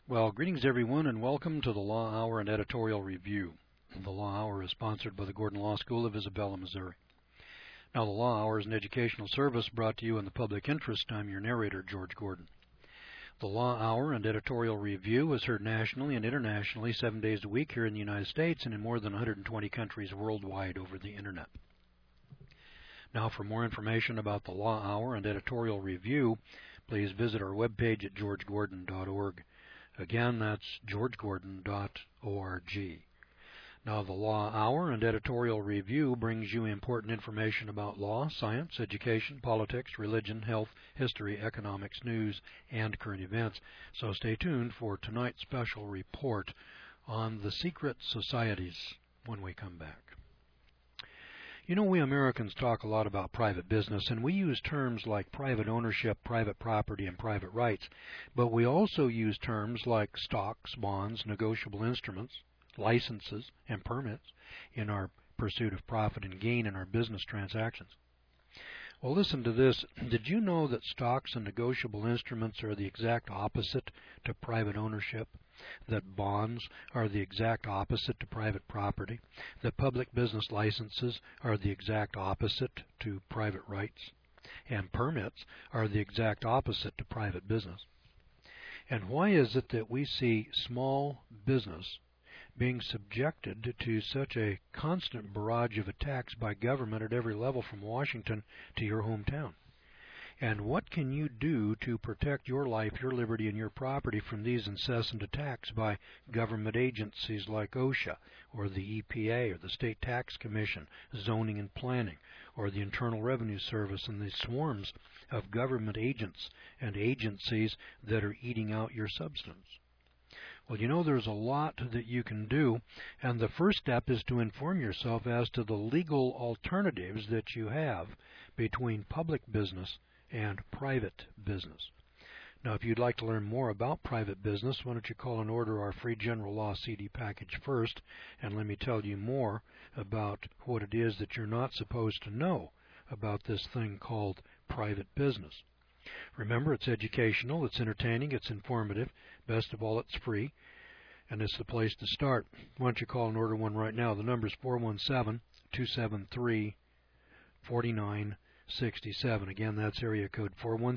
Well, greetings everyone and welcome to the Law Hour and Editorial Review. The Law Hour is sponsored by the Gordon Law School of Isabella, Missouri. Now, the Law Hour is an educational service brought to you in the public interest. I'm your narrator, George Gordon. The Law Hour and Editorial Review is heard nationally and internationally 7 days a week here in the United States and in more than 120 countries worldwide over the Internet. Now, for more information about the Law Hour and Editorial Review, please visit our webpage at georgegordon.org. Again, that's georgegordon.org. Now, the Law Hour and Editorial Review brings you important information about law, science, education, politics, religion, health, history, economics, news, and current events. So stay tuned for tonight's special report on the secret societies when we come back. You know, we Americans talk a lot about private business, and we use terms like private ownership, private property, and private rights. But we also use terms like stocks, bonds, negotiable instruments, licenses, and permits in our pursuit of profit and gain in our business transactions. Well, listen to this. Did you know that stocks and negotiable instruments are the exact opposite to private ownership? That bonds are the exact opposite to private property? That public business licenses are the exact opposite to private rights? And permits are the exact opposite to private business? And why is it that we see small business being subjected to such a constant barrage of attacks by government at every level from Washington to your hometown? And what can you do to protect your life, your liberty, and your property from these incessant attacks by government agencies like OSHA, or the EPA, or the State Tax Commission, Zoning and Planning, or the Internal Revenue Service, and the swarms of government agents and agencies that are eating out your substance? Well, you know, there's a lot that you can do, and the first step is to inform yourself as to the legal alternatives that you have between public business and private business. Now, if you'd like to learn more about private business, why don't you call and order our free general law CD package first, and let me tell you more about what it is that you're not supposed to know about this thing called private business. Remember, it's educational, it's entertaining, it's informative. Best of all, it's free, and it's the place to start. Why don't you call and order one right now? The number is 417-273-4967. Again, that's area code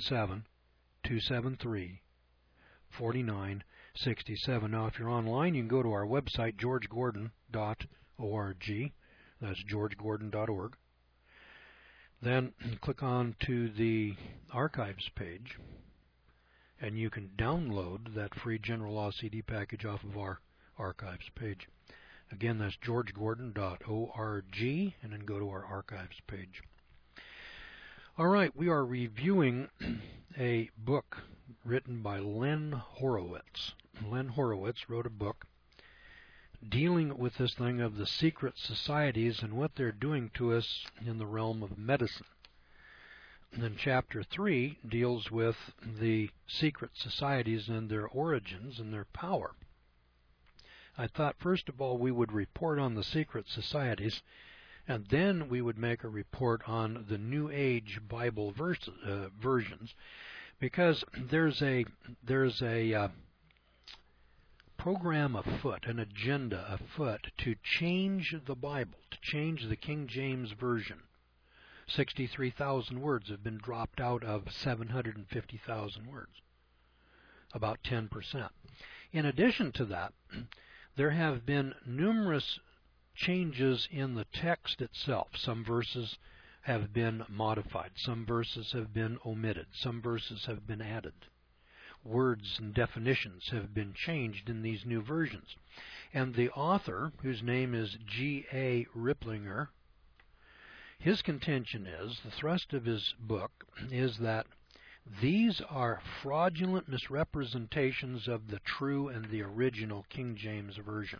417-273-4967. Now, if you're online, you can go to our website, georgegordon.org. That's georgegordon.org. Then click on to the archives page, and you can download that free general law CD package off of our archives page. Again, that's georgegordon.org, and then go to our archives page. All right, we are reviewing a book written by Len Horowitz. Len Horowitz wrote a book dealing with this thing of the secret societies and what they're doing to us in the realm of medicine. And then Chapter 3 deals with the secret societies and their origins and their power. I thought, first of all, we would report on the secret societies, and then we would make a report on the New Age Bible versions, because there's a program afoot, an agenda afoot to change the Bible, to change the King James Version. 63,000 words have been dropped out of 750,000 words, about 10%. In addition to that, there have been numerous changes in the text itself. Some verses have been modified, some verses have been omitted, some verses have been added. Words and definitions have been changed in these new versions. And the author, whose name is G.A. Ripplinger, his contention is, the thrust of his book is that these are fraudulent misrepresentations of the true and the original King James Version.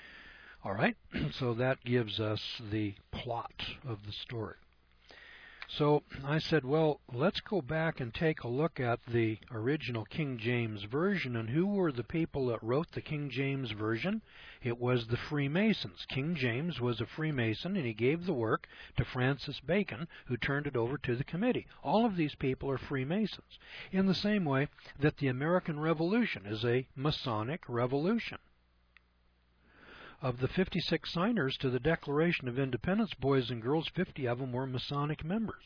All right, so that gives us the plot of the story. So I said, well, let's go back and take a look at the original King James Version. And who were the people that wrote the King James Version? It was the Freemasons. King James was a Freemason, and he gave the work to Francis Bacon, who turned it over to the committee. All of these people are Freemasons, in the same way that the American Revolution is a Masonic revolution. Of the 56 signers to the Declaration of Independence, boys and girls, 50 of them were Masonic members.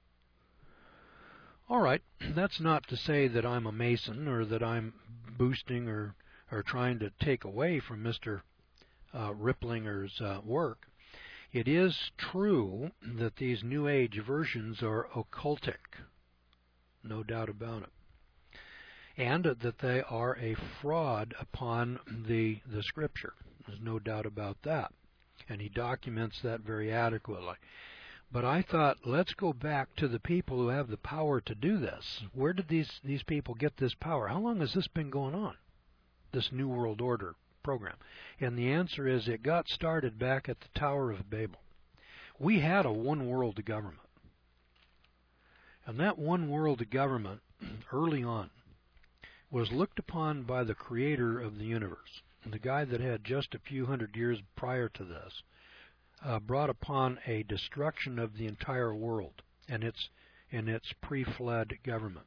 All right, that's not to say that I'm a Mason or that I'm boosting or trying to take away from Mr. Riplinger's work. It is true that these New Age versions are occultic, no doubt about it, and that they are a fraud upon the Scripture. There's no doubt about that, and he documents that very adequately. But I thought, let's go back to the people who have the power to do this. Where did these people get this power? How long has this been going on, this New World Order program? And the answer is it got started back at the Tower of Babel. We had a one-world government, and that one-world government early on was looked upon by the creator of the universe. The guy that had just a few hundred years prior to this brought upon a destruction of the entire world and its pre-flood government.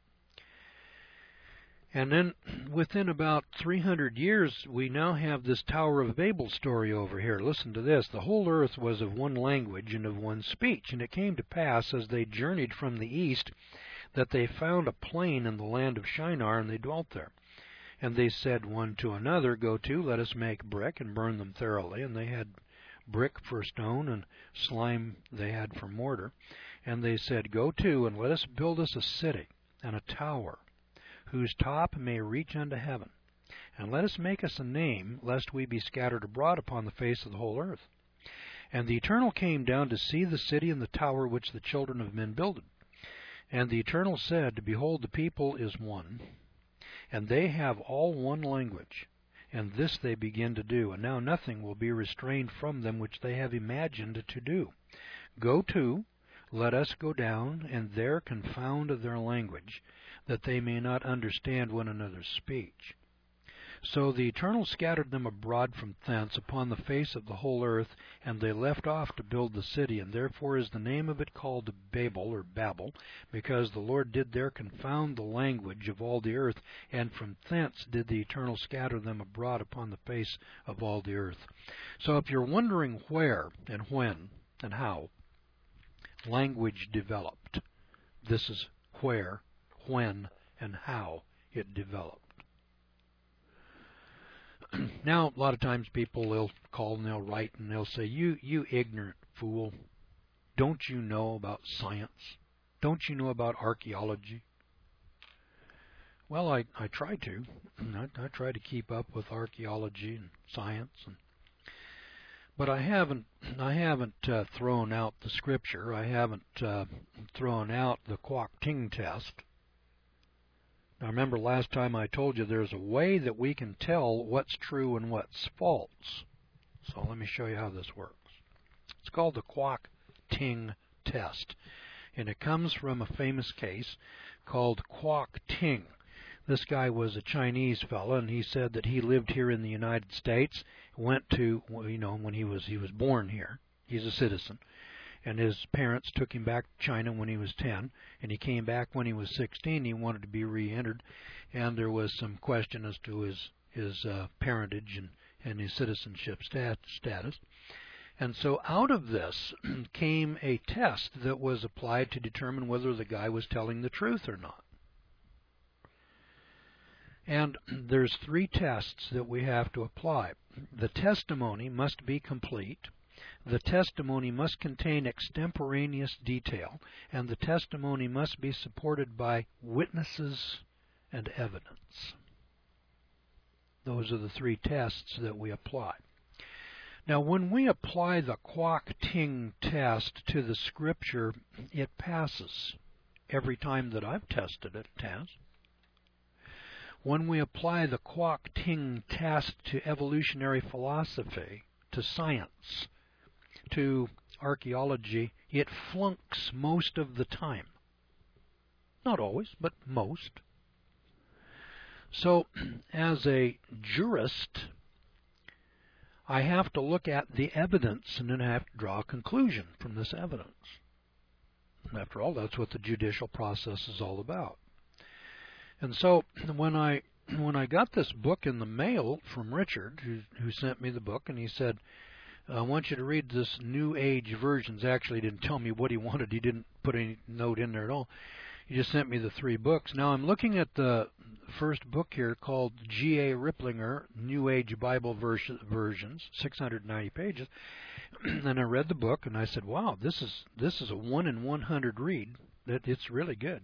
And then within about 300 years, we now have this Tower of Babel story over here. Listen to this. The whole earth was of one language and of one speech. And it came to pass, as they journeyed from the east, that they found a plain in the land of Shinar, and they dwelt there. And they said one to another, Go to, let us make brick, and burn them thoroughly. And they had brick for stone, and slime they had for mortar. And they said, Go to, and let us build us a city, and a tower, whose top may reach unto heaven. And let us make us a name, lest we be scattered abroad upon the face of the whole earth. And the Eternal came down to see the city and the tower which the children of men builded. And the Eternal said, Behold, the people is one, and they have all one language, and this they begin to do. And now nothing will be restrained from them which they have imagined to do. Go to, let us go down, and there confound their language, that they may not understand one another's speech. So the Eternal scattered them abroad from thence upon the face of the whole earth, and they left off to build the city. And therefore is the name of it called Babel, or Babel, because the Lord did there confound the language of all the earth, and from thence did the Eternal scatter them abroad upon the face of all the earth. So if you're wondering where and when and how language developed, this is where, when, and how it developed. Now, a lot of times people, they'll call and they'll write and they'll say, you ignorant fool, don't you know about science? Don't you know about archaeology? Well, I try to. I try to keep up with archaeology and science, but I haven't thrown out the Scripture. I haven't thrown out the Kwok-Ting test. Now, remember last time I told you there's a way that we can tell what's true and what's false. So let me show you how this works. It's called the Kwok-Ting test, and it comes from a famous case called Kwok-Ting. This guy was a Chinese fella, and he said that he lived here in the United States, went to, when he was born here. He's a citizen. And his parents took him back to China when he was 10, and he came back when he was 16. He wanted to be re-entered, and there was some question as to his parentage and his citizenship status. And so out of this came a test that was applied to determine whether the guy was telling the truth or not. And there's 3 tests that we have to apply. The testimony must be complete. The testimony must contain extemporaneous detail, and the testimony must be supported by witnesses and evidence. Those are the 3 tests that we apply. Now, when we apply the Kwok-Ting test to the Scripture, it passes. Every time that I've tested it, it has. When we apply the Kwok-Ting test to evolutionary philosophy, to science, to archaeology, it flunks most of the time. Not always, but most. So, as a jurist, I have to look at the evidence and then I have to draw a conclusion from this evidence. After all, that's what the judicial process is all about. And so, when I got this book in the mail from Richard, who sent me the book, and he said, I want you to read this New Age versions. Actually, he didn't tell me what he wanted. He didn't put any note in there at all. He just sent me the 3 books. Now, I'm looking at the first book here called G.A. Ripplinger, New Age Bible Versions, 690 pages. And I read the book, and I said, wow, this is a 1 in 100 read. It's really good.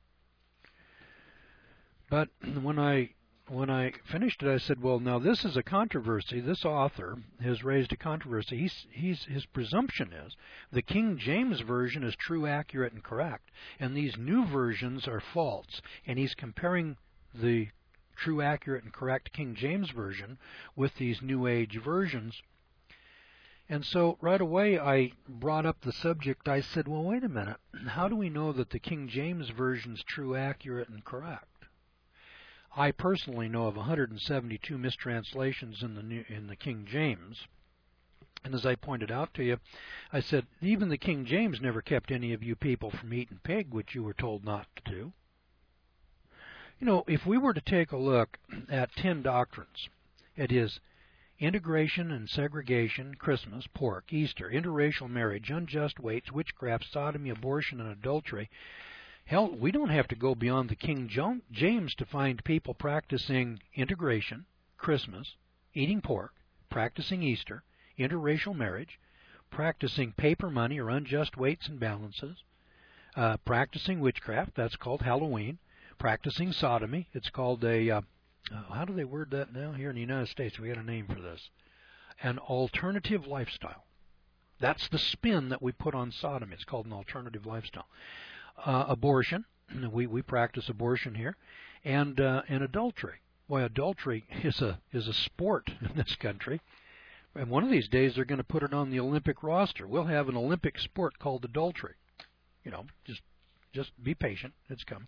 But when I finished it, I said, well, now this is a controversy. This author has raised a controversy. His presumption is the King James Version is true, accurate, and correct, and these new versions are false. And he's comparing the true, accurate, and correct King James Version with these New Age versions. And so right away I brought up the subject. I said, well, wait a minute. How do we know that the King James Version is true, accurate, and correct? I personally know of 172 mistranslations in the King James. And as I pointed out to you, I said, even the King James never kept any of you people from eating pig, which you were told not to do. You know, if we were to take a look at 10 doctrines, it is integration and segregation, Christmas, pork, Easter, interracial marriage, unjust weights, witchcraft, sodomy, abortion, and adultery. Hell, we don't have to go beyond the King James to find people practicing integration, Christmas, eating pork, practicing Easter, interracial marriage, practicing paper money or unjust weights and balances, practicing witchcraft, that's called Halloween, practicing sodomy, it's called a, how do they word that now? Here in the United States, we got a name for this. An alternative lifestyle. That's the spin that we put on sodomy. It's called an alternative lifestyle. Abortion, we practice abortion here, and adultery. Boy, adultery is a sport in this country, and one of these days they're going to put it on the Olympic roster. We'll have an Olympic sport called adultery. You know, just be patient. It's coming.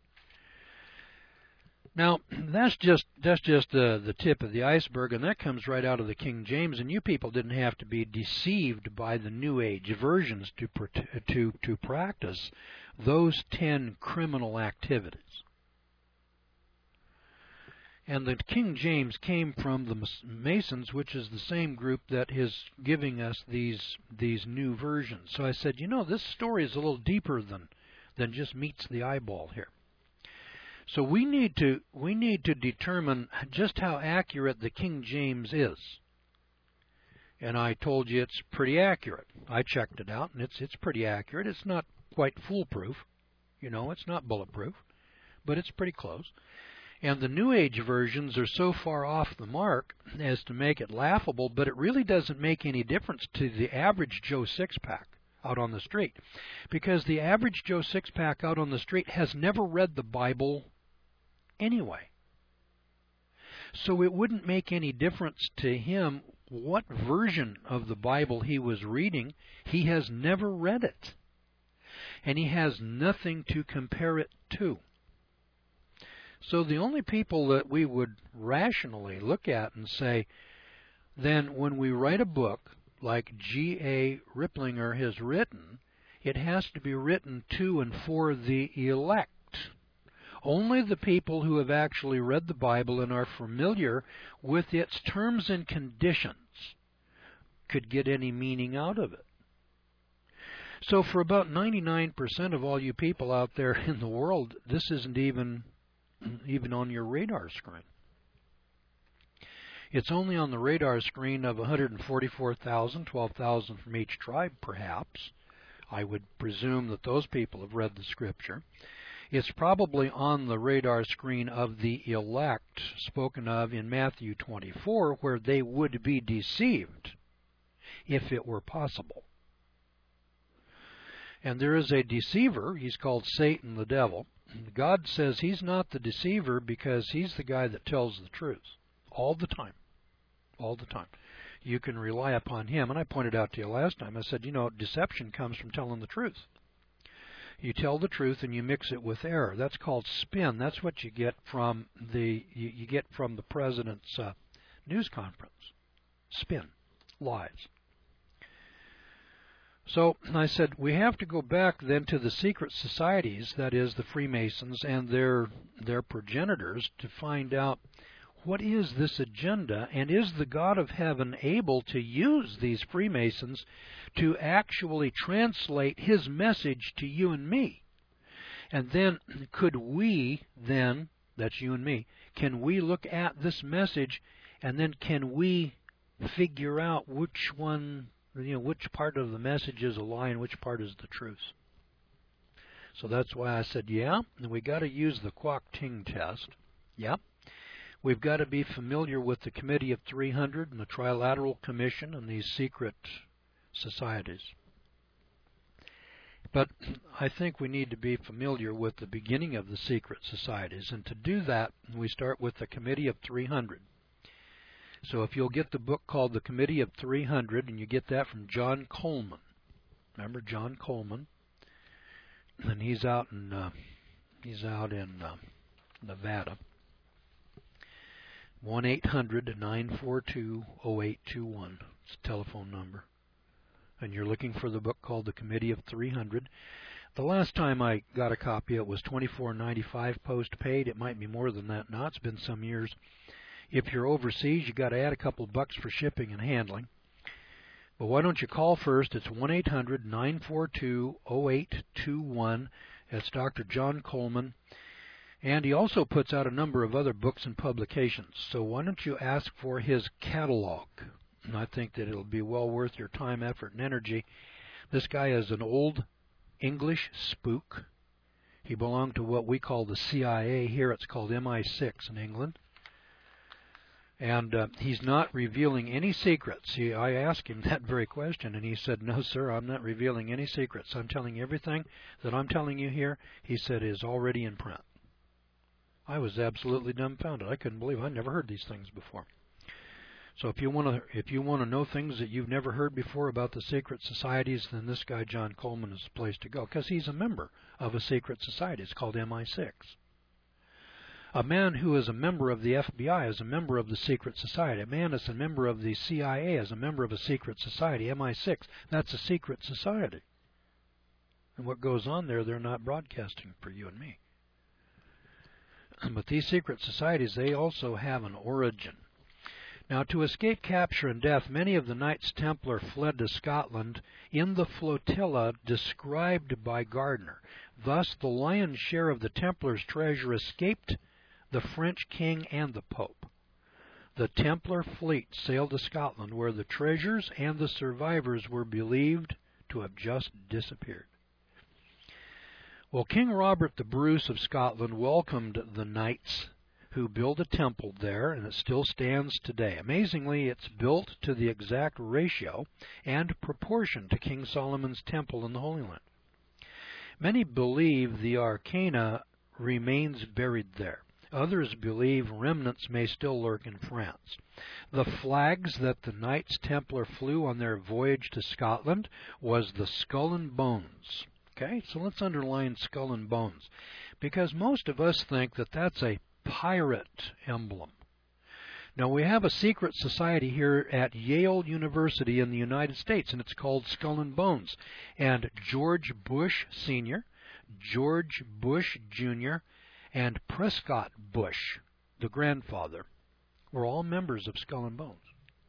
Now, that's just the tip of the iceberg, and that comes right out of the King James. And you people didn't have to be deceived by the New Age versions to practice those 10 criminal activities. And the King James came from the Masons, which is the same group that is giving us these new versions. So I said, you know, this story is a little deeper than just meets the eyeball here. So we need to determine just how accurate the King James is. And I told you it's pretty accurate. I checked it out, and it's pretty accurate. It's not quite foolproof. You know, it's not bulletproof, but it's pretty close. And the New Age versions are so far off the mark as to make it laughable, but it really doesn't make any difference to the average Joe Six-Pack out on the street. Because the average Joe Six-Pack out on the street has never read the Bible anyway. So it wouldn't make any difference to him what version of the Bible he was reading. He has never read it. And he has nothing to compare it to. So the only people that we would rationally look at and say, then when we write a book like G.A. Ripplinger has written, it has to be written to and for the elect. Only the people who have actually read the Bible and are familiar with its terms and conditions could get any meaning out of it. So for about 99% of all you people out there in the world, this isn't even on your radar screen. It's only on the radar screen of 144,000, 12,000 from each tribe, perhaps. I would presume that those people have read the Scripture. It's probably on the radar screen of the elect spoken of in Matthew 24, where they would be deceived if it were possible. And there is a deceiver. He's called Satan, the devil. God says he's not the deceiver because he's the guy that tells the truth all the time. All the time. you can rely upon him. And I pointed out to you last time, I said, deception comes from telling the truth. You tell the truth and you mix it with error. That's called spin. That's what you get from the president's news conference. Spin, lies. So I said we have to go back then to the secret societies, that is the Freemasons and their progenitors, to find out what is this agenda, and is the God of heaven able to use these Freemasons to actually translate his message to you and me? And then could we then, that's you and me, can we look at this message and then can we figure out which one, which part of the message is a lie and which part is the truth? So that's why I said, yeah, and we got to use the Kwok-Ting test. Yeah. We've got to be familiar with the Committee of 300 and the Trilateral Commission and these secret societies. But I think we need to be familiar with the beginning of the secret societies. And to do that, we start with the Committee of 300. So if you'll get the book called The Committee of 300, and you get that from John Coleman. Remember John Coleman? And he's out in Nevada. 1-800-942-0821. It's a telephone number. And you're looking for the book called The Committee of 300. The last time I got a copy, it was $24.95 postpaid. It might be more than that now. It's been some years. If you're overseas, you got to add a couple bucks for shipping and handling. But why don't you call first? It's 1-800-942-0821. It's Dr. John Coleman. And he also puts out a number of other books and publications. So why don't you ask for his catalog? And I think that it'll be well worth your time, effort, and energy. This guy is an old English spook. He belonged to what we call the CIA. Here it's called MI6 in England. And he's not revealing any secrets. I asked him that very question, and he said, no, sir, I'm not revealing any secrets. I'm telling you everything that I'm telling you here, he said, is already in print. I was absolutely dumbfounded. I couldn't believe it. I'd never heard these things before. So if you want to know things that you've never heard before about the secret societies, then this guy John Coleman is the place to go, because he's a member of a secret society. It's called MI6. A man who is a member of the FBI is a member of the secret society. A man that's a member of the CIA is a member of a secret society. MI6, that's a secret society. And what goes on there, they're not broadcasting for you and me. But these secret societies, they also have an origin. Now, to escape capture and death, many of the Knights Templar fled to Scotland in the flotilla described by Gardner. Thus, the lion's share of the Templars' treasure escaped the French king and the Pope. The Templar fleet sailed to Scotland, where the treasures and the survivors were believed to have just disappeared. Well, King Robert the Bruce of Scotland welcomed the knights who built a temple there, and it still stands today. Amazingly, it's built to the exact ratio and proportion to King Solomon's temple in the Holy Land. Many believe the arcana remains buried there. Others believe remnants may still lurk in France. The flags that the Knights Templar flew on their voyage to Scotland was the skull and bones. Okay, so let's underline skull and bones, because most of us think that that's a pirate emblem. Now, we have a secret society here at Yale University in the United States, and it's called Skull and Bones. And George Bush Sr., George Bush Jr., and Prescott Bush, the grandfather, were all members of Skull and Bones.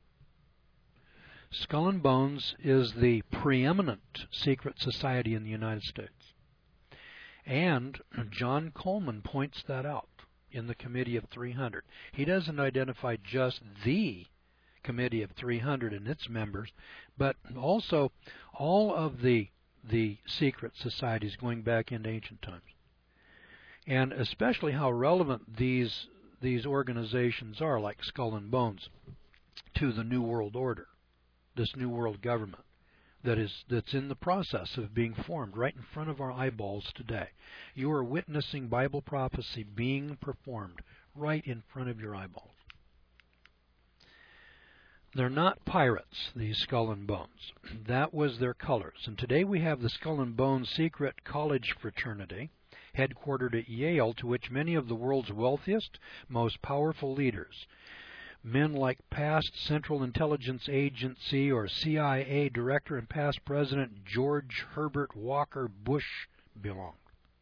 Skull and Bones is the preeminent secret society in the United States. And John Coleman points that out in the Committee of 300. He doesn't identify just the Committee of 300 and its members, but also all of the secret societies going back into ancient times. And especially how relevant these organizations are, like Skull and Bones, to the New World Order, this New World Government that's in the process of being formed right in front of our eyeballs today. You are witnessing Bible prophecy being performed right in front of your eyeballs. They're not pirates, these Skull and Bones. That was their colors. And today we have the Skull and Bones secret college fraternity, headquartered at Yale, to which many of the world's wealthiest, most powerful leaders, men like past Central Intelligence Agency or CIA Director and past President George Herbert Walker Bush, belonged.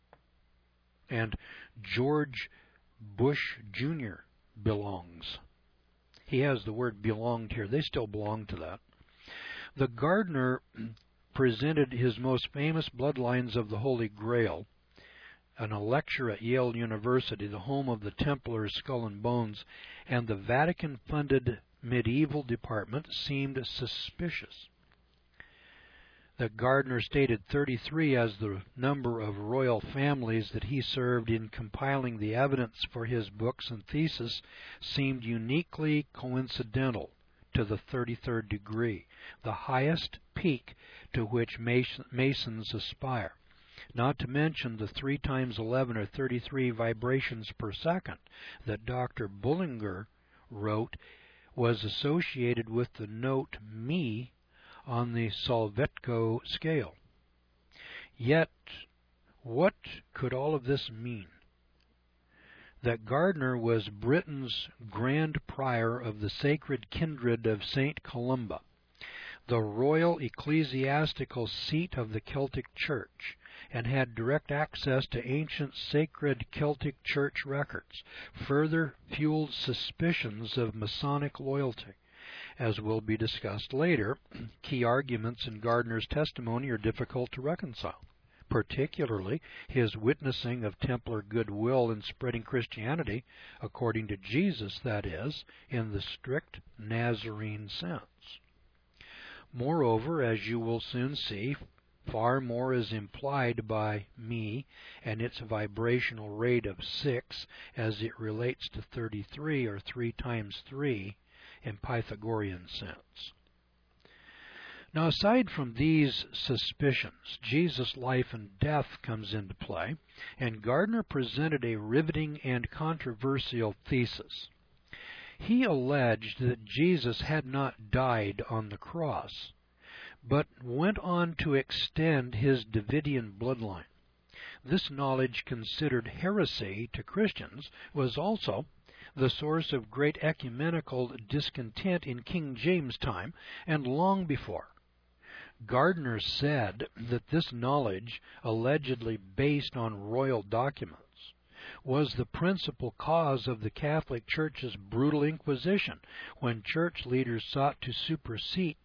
And George Bush Jr. belongs. He has the word belonged here. They still belong to that. The Gardner presented his most famous bloodlines of the Holy Grail in a lecture at Yale University, the home of the Templars' Skull and Bones, and the Vatican-funded medieval department seemed suspicious. That Gardner stated 33 as the number of royal families that he served in compiling the evidence for his books and thesis seemed uniquely coincidental to the 33rd degree, the highest peak to which Masons aspire. Not to mention the 3 times 11 or 33 vibrations per second that Dr. Bullinger wrote was associated with the note Mi on the Solvetko scale. Yet, what could all of this mean? That Gardner was Britain's Grand Prior of the Sacred Kindred of St. Columba, the royal ecclesiastical seat of the Celtic Church, and had direct access to ancient sacred Celtic Church records, further fueled suspicions of Masonic loyalty. As will be discussed later, key arguments in Gardner's testimony are difficult to reconcile, particularly his witnessing of Templar goodwill in spreading Christianity, according to Jesus, that is, in the strict Nazarene sense. Moreover, as you will soon see, far more is implied by me and its vibrational rate of 6 as it relates to 33 or 3 times 3 in Pythagorean sense. Now, aside from these suspicions, Jesus' life and death comes into play, and Gardner presented a riveting and controversial thesis. He alleged that Jesus had not died on the cross, but went on to extend his Davidian bloodline. This knowledge, considered heresy to Christians, was also the source of great ecumenical discontent in King James' time and long before. Gardner said that this knowledge, allegedly based on royal documents, was the principal cause of the Catholic Church's brutal Inquisition, when church leaders sought to supersede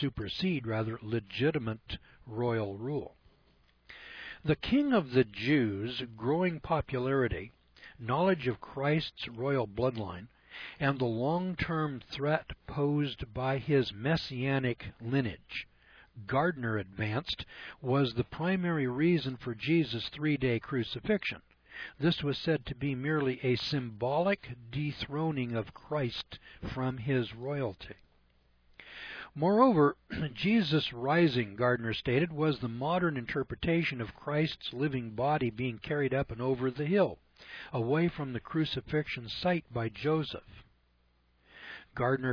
legitimate royal rule. The King of the Jews' growing popularity, knowledge of Christ's royal bloodline, and the long-term threat posed by his messianic lineage, Gardner advanced, was the primary reason for Jesus' 3-day crucifixion. This was said to be merely a symbolic dethroning of Christ from his royalty. Moreover, Jesus' rising, Gardner stated, was the modern interpretation of Christ's living body being carried up and over the hill, away from the crucifixion site by Joseph. Gardner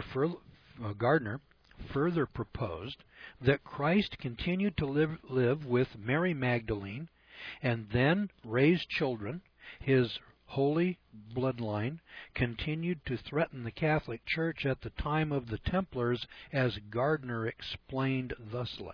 further proposed that Christ continued to live with Mary Magdalene and then raised children. His holy bloodline continued to threaten the Catholic Church at the time of the Templars, as Gardner explained thusly.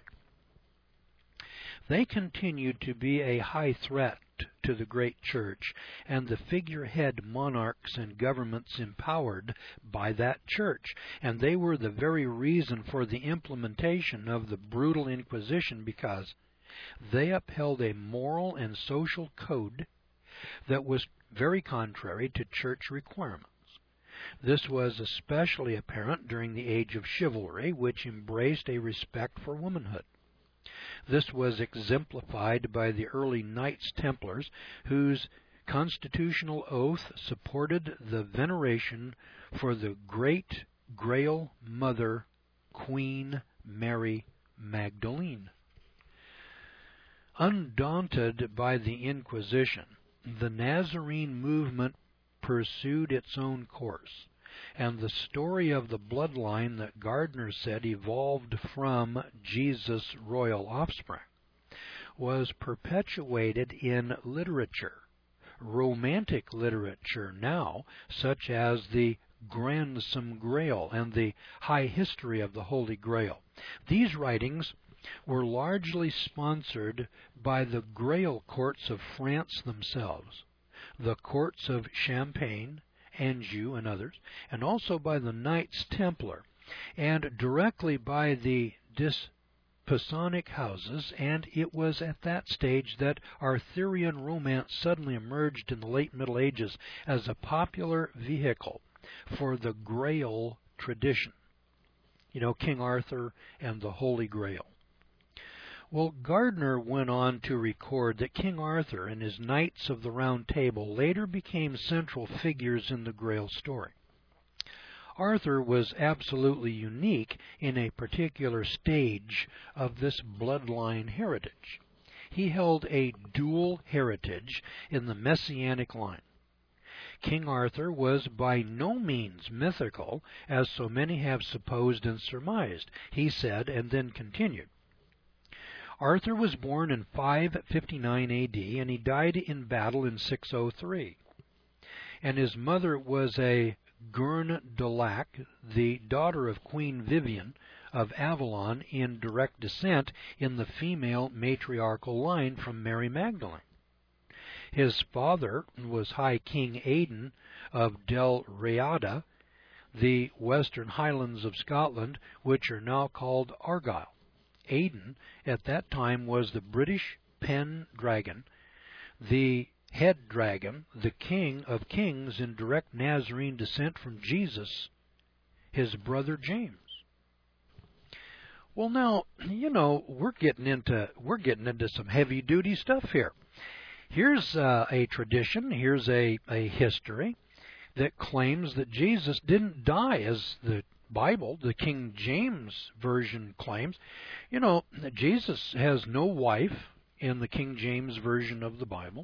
They continued to be a high threat to the great church and the figurehead monarchs and governments empowered by that church, and they were the very reason for the implementation of the brutal Inquisition, because they upheld a moral and social code that was very contrary to church requirements. This was especially apparent during the age of chivalry, which embraced a respect for womanhood. This was exemplified by the early Knights Templars, whose constitutional oath supported the veneration for the Great Grail Mother, Queen Mary Magdalene. Undaunted by the Inquisition, the Nazarene movement pursued its own course. and the story of the bloodline that Gardner said evolved from Jesus' royal offspring was perpetuated in literature, romantic literature now, such as the Grandson Grail and the High History of the Holy Grail. These writings were largely sponsored by the Grail courts of France themselves, the courts of Champagne, Anjou, and others, and also by the Knights Templar, and directly by the Masonic houses, and it was at that stage that Arthurian romance suddenly emerged in the late Middle Ages as a popular vehicle for the Grail tradition. You know, King Arthur and the Holy Grail. Well, Gardner went on to record that King Arthur and his Knights of the Round Table later became central figures in the Grail story. Arthur was absolutely unique in a particular stage of this bloodline heritage. He held a dual heritage in the Messianic line. King Arthur was by no means mythical, as so many have supposed and surmised. He said, and then continued, Arthur was born in 559 A.D., and he died in battle in 603. And his mother was a Gurn de Lac, the daughter of Queen Vivian of Avalon, in direct descent in the female matriarchal line from Mary Magdalene. His father was High King Aidan of Del Raiada, the western highlands of Scotland, which are now called Argyll. Aidan at that time was the British Pendragon, the head dragon, the king of kings in direct Nazarene descent from Jesus, his brother James. Well, now, you know, we're getting into some heavy duty stuff here. Here's a tradition, here's a history that claims that Jesus didn't die, as the Bible, the King James Version, claims. You know, Jesus has no wife in the King James Version of the Bible.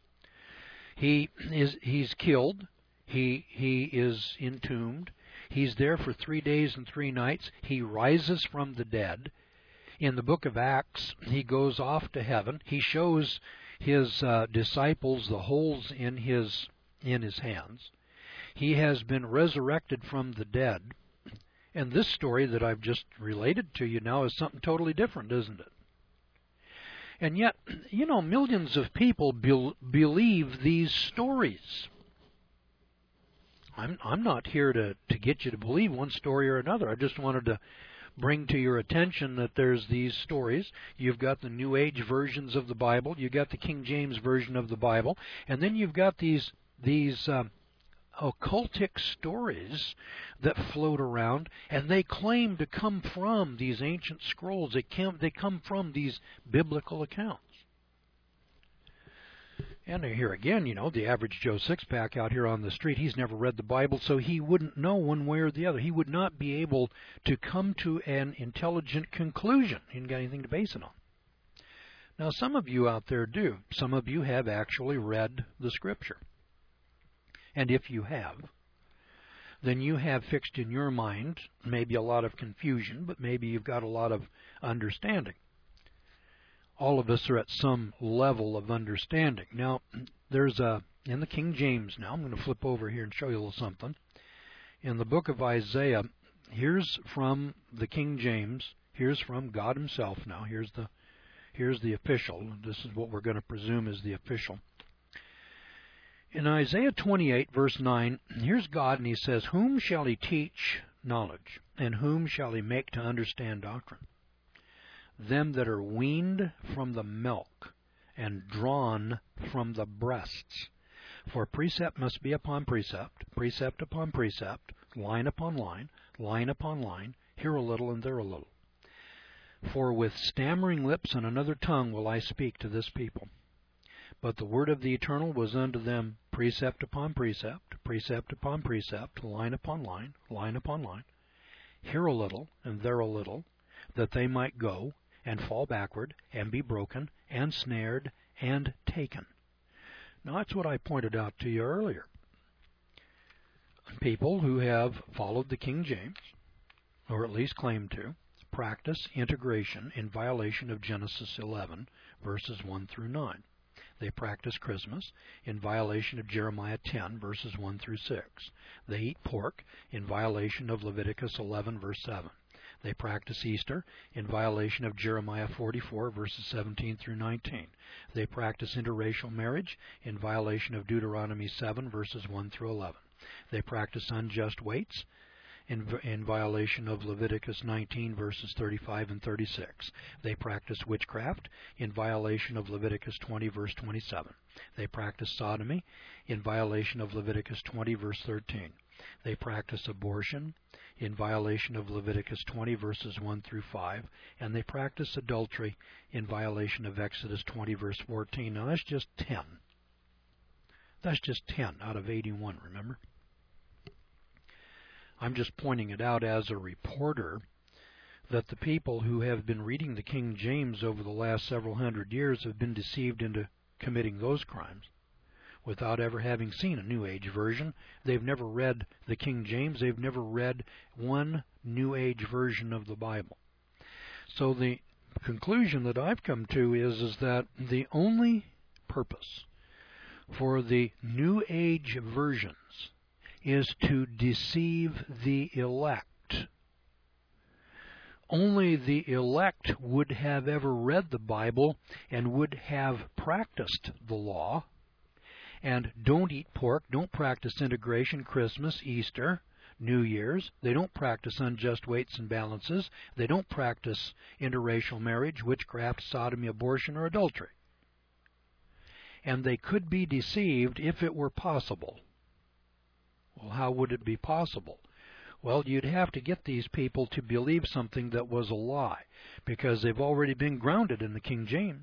He's killed. He is entombed. He's there for 3 days and 3 nights. He rises from the dead. In the book of Acts, he goes off to heaven. He shows his disciples the holes in his hands. He has been resurrected from the dead. And this story that I've just related to you now is something totally different, isn't it? And yet, you know, millions of people believe these stories. I'm not here to get you to believe one story or another. I just wanted to bring to your attention that there's these stories. You've got the New Age versions of the Bible. You've got the King James Version of the Bible. And then you've got these occultic stories that float around, and they claim to come from these ancient scrolls. They come from these biblical accounts. And here again, you know, the average Joe Sixpack out here on the street, he's never read the Bible, so he wouldn't know one way or the other. He would not be able to come to an intelligent conclusion. He didn't got anything to base it on. Now, some of you out there do. Some of you have actually read the Scripture. And if you have, then you have fixed in your mind maybe a lot of confusion, but maybe you've got a lot of understanding. All of us are at some level of understanding. Now, there's in the King James now, I'm going to flip over here and show you a little something. In the book of Isaiah, here's from the King James, here's from God himself now, here's the official. This is what we're going to presume is the official. In Isaiah 28, verse 9, here's God, and he says, Whom shall he teach knowledge, and whom shall he make to understand doctrine? Them that are weaned from the milk, and drawn from the breasts. For precept must be upon precept, precept upon precept, line upon line, line upon line, here a little and there a little. For with stammering lips and another tongue will I speak to this people. But the word of the Eternal was unto them precept upon precept, precept upon precept, line upon line, line upon line, here a little and there a little, that they might go and fall backward and be broken and snared and taken. Now that's what I pointed out to you earlier. people who have followed the King James, or at least claim to, practice integration in violation of Genesis 11, verses 1 through 9. They practice Christmas in violation of Jeremiah 10, verses 1 through 6. They eat pork in violation of Leviticus 11, verse 7. They practice Easter in violation of Jeremiah 44, verses 17 through 19. They practice interracial marriage in violation of Deuteronomy 7, verses 1 through 11. They practice unjust weights in violation of Leviticus 19, verses 35 and 36. They practice witchcraft in violation of Leviticus 20, verse 27. They practice sodomy in violation of Leviticus 20, verse 13. They practice abortion in violation of Leviticus 20, verses 1 through 5. And they practice adultery in violation of Exodus 20, verse 14. Now that's just 10. That's just 10 out of 81, remember? I'm just pointing it out as a reporter that the people who have been reading the King James over the last several hundred years have been deceived into committing those crimes without ever having seen a New Age version. They've never read the King James. They've never read one New Age version of the Bible. So the conclusion that I've come to is that the only purpose for the New Age versions is to deceive the elect. Only the elect would have ever read the Bible and would have practiced the law. And don't eat pork, don't practice integration, Christmas, Easter, New Year's. They don't practice unjust weights and balances. They don't practice interracial marriage, witchcraft, sodomy, abortion, or adultery. And they could be deceived if it were possible. Well, how would it be possible? Well, you'd have to get these people to believe something that was a lie, because they've already been grounded in the King James.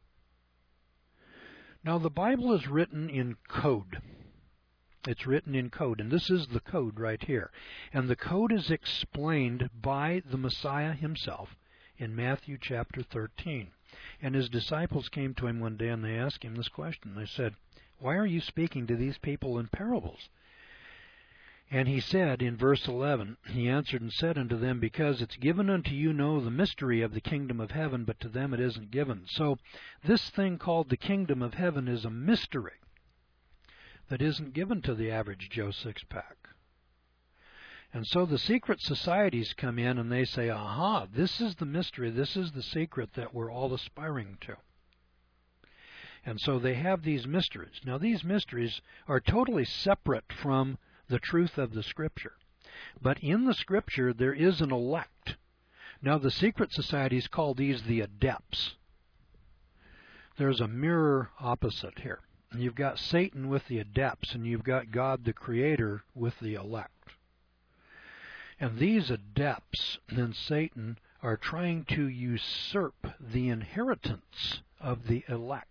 Now, the Bible is written in code. It's written in code, and this is the code right here. And the code is explained by the Messiah himself in Matthew chapter 13. And his disciples came to him one day and they asked him this question. They said, "Why are you speaking to these people in parables?" And he said in verse 11, he answered and said unto them, "Because it's given unto you know the mystery of the kingdom of heaven, but to them it isn't given." So this thing called the kingdom of heaven is a mystery that isn't given to the average Joe six-pack. And so the secret societies come in and they say, aha, this is the mystery, this is the secret that we're all aspiring to. And so they have these mysteries. Now these mysteries are totally separate from the truth of the Scripture. But in the Scripture there is an elect. Now the secret societies call these the adepts. There's a mirror opposite here. You've got Satan with the adepts, and you've got God the Creator with the elect. And these adepts and Satan are trying to usurp the inheritance of the elect.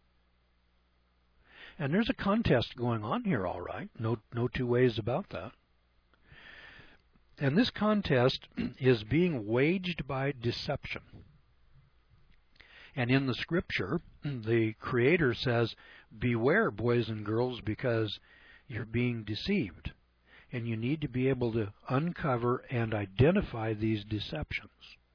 And there's a contest going on here, all right. No two ways about that. And this contest is being waged by deception. And in the Scripture, the Creator says, beware, boys and girls, because you're being deceived. And you need to be able to uncover and identify these deceptions.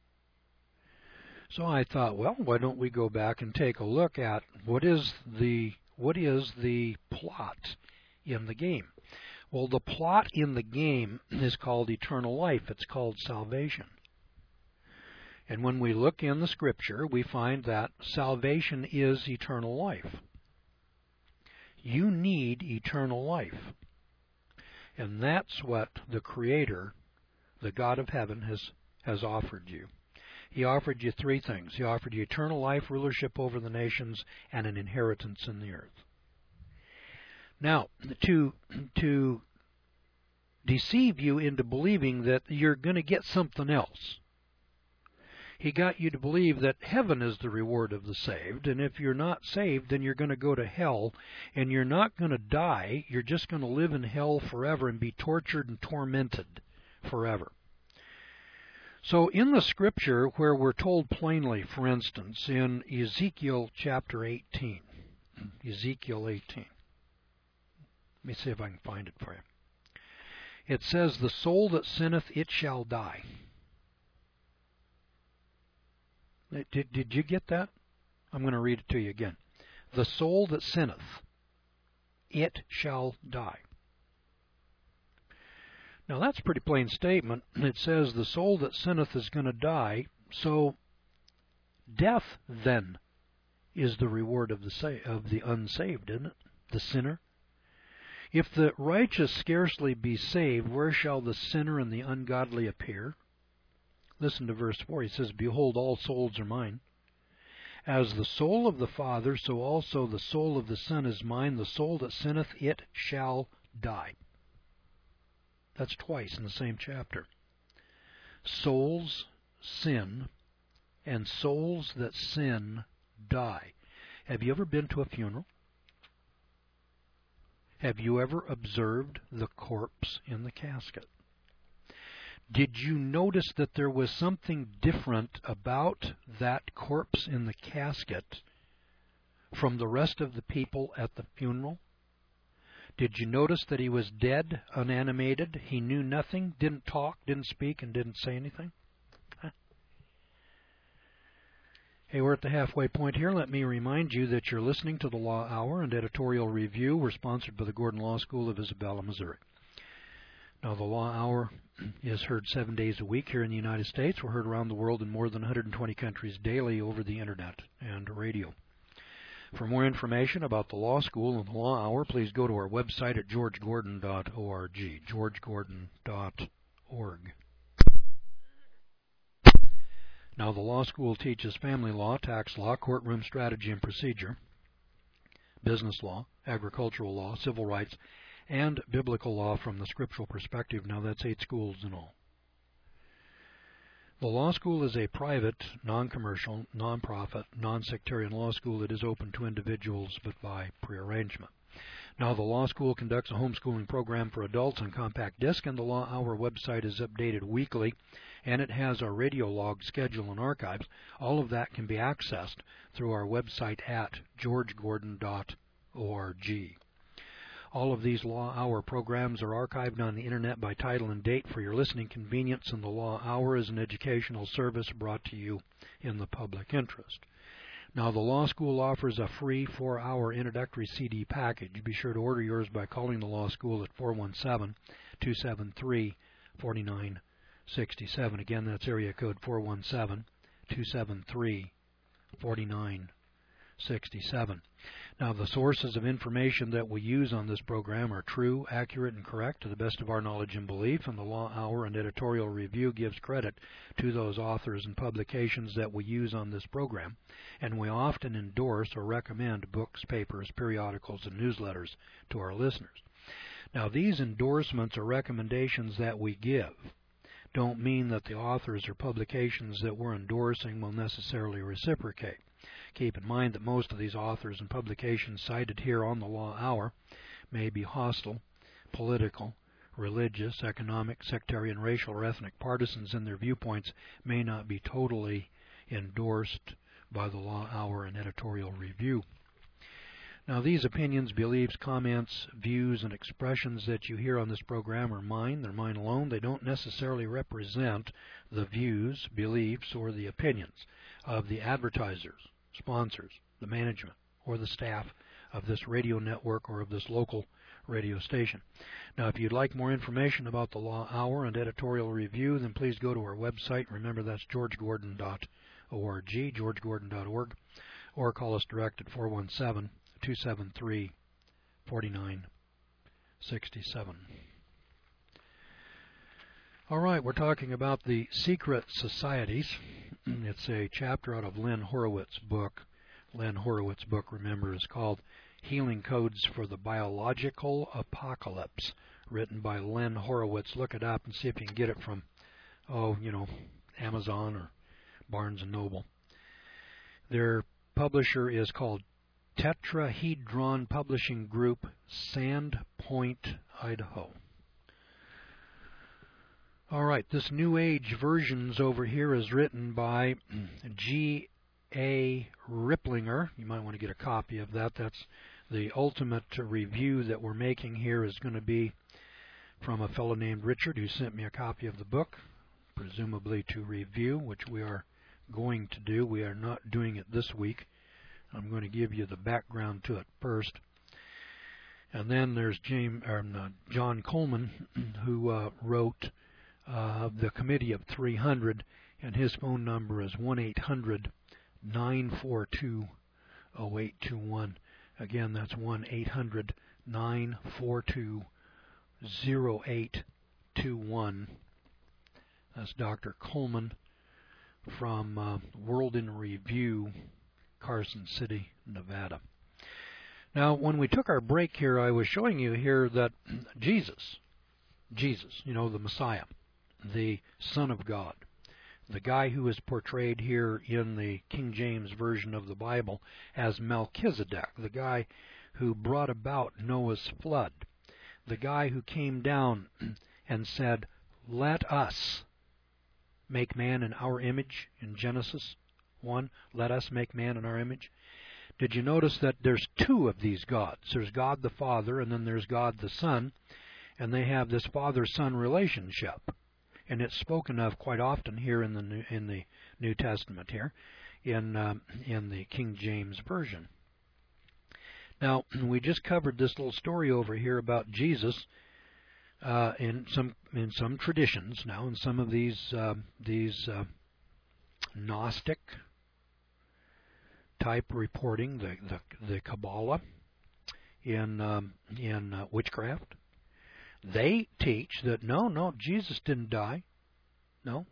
So I thought, well, why don't we go back and take a look at what is the plot in the game? Well, the plot in the game is called eternal life. It's called salvation. And when we look in the Scripture, we find that salvation is eternal life. You need eternal life. And that's what the Creator, the God of heaven, has offered you. He offered you three things. He offered you eternal life, rulership over the nations, and an inheritance in the earth. Now, to deceive you into believing that you're going to get something else, He got you to believe that heaven is the reward of the saved, and if you're not saved, then you're going to go to hell, and you're not going to die. You're just going to live in hell forever and be tortured and tormented forever. So in the Scripture, where we're told plainly, for instance, in Ezekiel chapter 18, Ezekiel 18. Let me see if I can find it for you. It says, the soul that sinneth, it shall die. Did you get that? I'm going to read it to you again. The soul that sinneth, it shall die. Now that's a pretty plain statement. It says the soul that sinneth is going to die, so death then is the reward of the unsaved, isn't it? The sinner. If the righteous scarcely be saved, where shall the sinner and the ungodly appear? Listen to verse 4. He says, behold, all souls are mine. As the soul of the Father, so also the soul of the Son is mine. The soul that sinneth, it shall die. That's twice in the same chapter. Souls sin, and souls that sin die. Have you ever been to a funeral? Have you ever observed the corpse in the casket? Did you notice that there was something different about that corpse in the casket from the rest of the people at the funeral? Did you notice that he was dead, unanimated? He knew nothing, didn't talk, didn't speak, and didn't say anything? Huh? Hey, we're at the halfway point here. Let me remind you that you're listening to the Law Hour and Editorial Review. We're sponsored by the Gordon Law School of Isabella, Missouri. Now, the Law Hour is heard 7 days a week here in the United States. We're heard around the world in more than 120 countries daily over the Internet and radio. For more information about the Law School and the Law Hour, please go to our website at georgegordon.org, georgegordon.org. Now, the Law School teaches family law, tax law, courtroom strategy and procedure, business law, agricultural law, civil rights, and biblical law from the scriptural perspective. Now, that's 8 schools in all. The law school is a private, non-commercial, non-profit, non-sectarian law school that is open to individuals but by prearrangement. Now, the law school conducts a homeschooling program for adults on compact disc, and the Law Hour website is updated weekly, and it has our radio log schedule and archives. All of that can be accessed through our website at georgegordon.org. All of these Law Hour programs are archived on the Internet by title and date for your listening convenience, and the Law Hour is an educational service brought to you in the public interest. Now, the Law School offers a free 4-hour introductory CD package. Be sure to order yours by calling the Law School at 417-273-4967. Again, that's area code 417-273-4967. Now, the sources of information that we use on this program are true, accurate, and correct to the best of our knowledge and belief, and the Law Hour and Editorial Review gives credit to those authors and publications that we use on this program, and we often endorse or recommend books, papers, periodicals, and newsletters to our listeners. Now, these endorsements or recommendations that we give don't mean that the authors or publications that we're endorsing will necessarily reciprocate. Keep in mind that most of these authors and publications cited here on the Law Hour may be hostile, political, religious, economic, sectarian, racial, or ethnic partisans, and their viewpoints may not be totally endorsed by the Law Hour and Editorial Review. Now, these opinions, beliefs, comments, views, and expressions that you hear on this program are mine. They're mine alone. They don't necessarily represent the views, beliefs, or the opinions of the advertisers, sponsors, the management, or the staff of this radio network or of this local radio station. Now, if you'd like more information about the Law Hour and Editorial Review, then please go to our website. Remember, that's georgegordon.org, georgegordon.org, or call us direct at 417-273-4967. All right, we're talking about the secret societies. It's a chapter out of Len Horowitz's book. Len Horowitz's book, remember, is called Healing Codes for the Biological Apocalypse, written by Len Horowitz. Look it up and see if you can get it from, Amazon or Barnes & Noble. Their publisher is called Tetrahedron Publishing Group, Sandpoint, Idaho. All right, this New Age Versions over here is written by G.A. Ripplinger. You might want to get a copy of that. That's the ultimate review that we're making here is going to be from a fellow named Richard who sent me a copy of the book, presumably to review, which we are going to do. We are not doing it this week. I'm going to give you the background to it first. And then there's John Coleman, who wrote The Committee of 300, and his phone number is 1-800-942-0821. Again, that's 1-800-942-0821. That's Dr. Coleman from World in Review, Carson City, Nevada. Now, when we took our break here, I was showing you here that Jesus, the Messiah, the Son of God, the guy who is portrayed here in the King James Version of the Bible as Melchizedek, the guy who brought about Noah's flood, the guy who came down and said, "Let us make man in our image," in Genesis 1, "Let us make man in our image." Did you notice that there's two of these gods? There's God the Father, and then there's God the Son, and they have this father-son relationship, and it's spoken of quite often here in the New Testament here, in the King James Version. Now, we just covered this little story over here about Jesus in some traditions. Now, in some of these Gnostic type reporting, the Kabbalah, in witchcraft, they teach that no, Jesus didn't die. No,